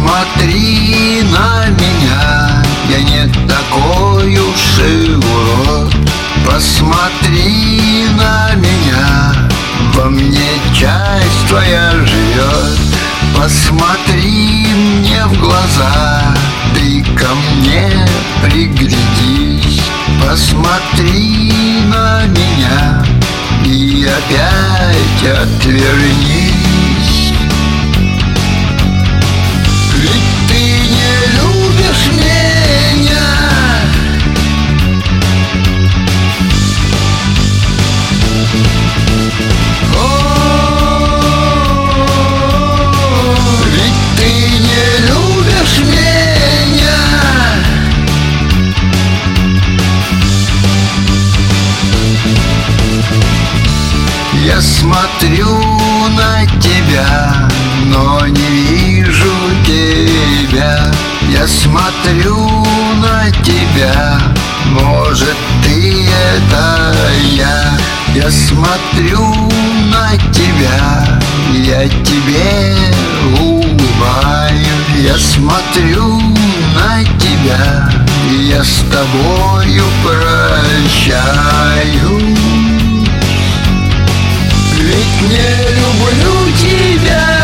Посмотри на меня, я не такой уж и урод. Посмотри на меня, во мне часть твоя живет. Посмотри мне в глаза, ты ко мне приглядись. Посмотри на меня и опять отвернись. Ведь ты не любишь меня. Ведь ты не любишь меня. Я смотрю на тебя, но не вижу тебя. Я смотрю на тебя, может, ты это я. Я смотрю на тебя, я тебе улыбаюсь. Я смотрю на тебя, я с тобою прощаюсь. Ведь не люблю тебя.